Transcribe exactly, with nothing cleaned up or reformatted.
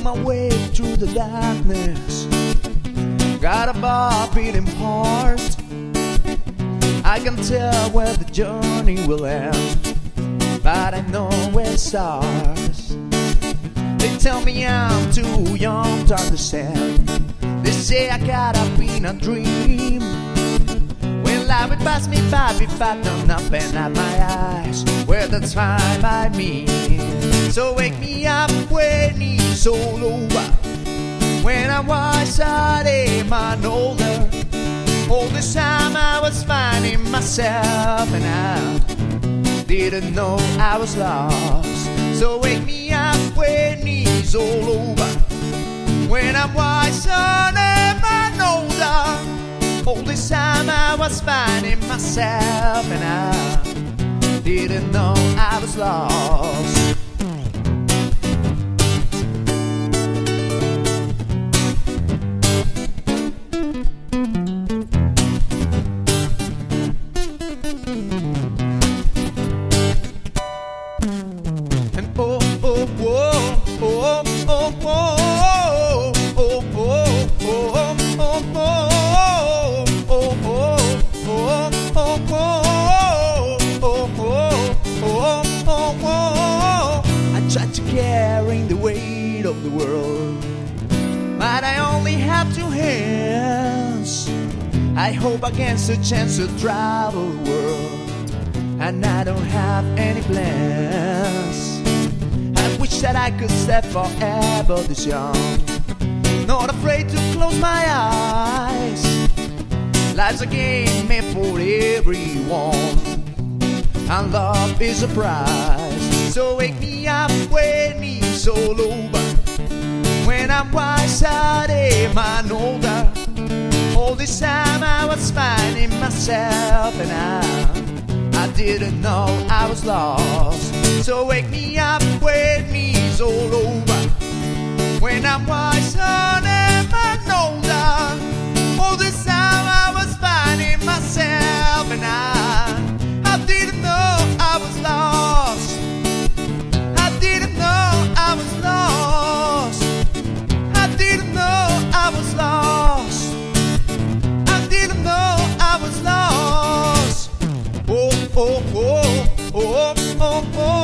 my way through the darkness. Got a bar beating heart. I can tell where the journey will end, but I know where it starts. They tell me I'm too young to understand. They say I gotta be in a dream. When life would pass me by, if I don't open up my eyes, where the time I meet. So wake me up when it's all over, when I'm wiser and older. All this time I was finding myself, and I didn't know I was lost. So wake me up when it's all over, when I'm wiser and older. All this time I was finding myself, and I didn't know I was lost. Tried to carry the weight of the world, but I only have two hands. I hope against a chance to travel the world, and I don't have any plans. I wish that I could stay forever this young, not afraid to close my eyes. Life's a game made for everyone, and love is a prize. So wake me up when it's all over, when I'm wiser and older. All this time I was finding myself, and I, I didn't know I was lost. So wake me up when it's all over, when I'm wiser and older. All this time I was finding myself, and I, I didn't know I was lost. I was lost. I didn't know I was lost. I didn't know I was lost. Oh, oh, oh, oh, oh, oh.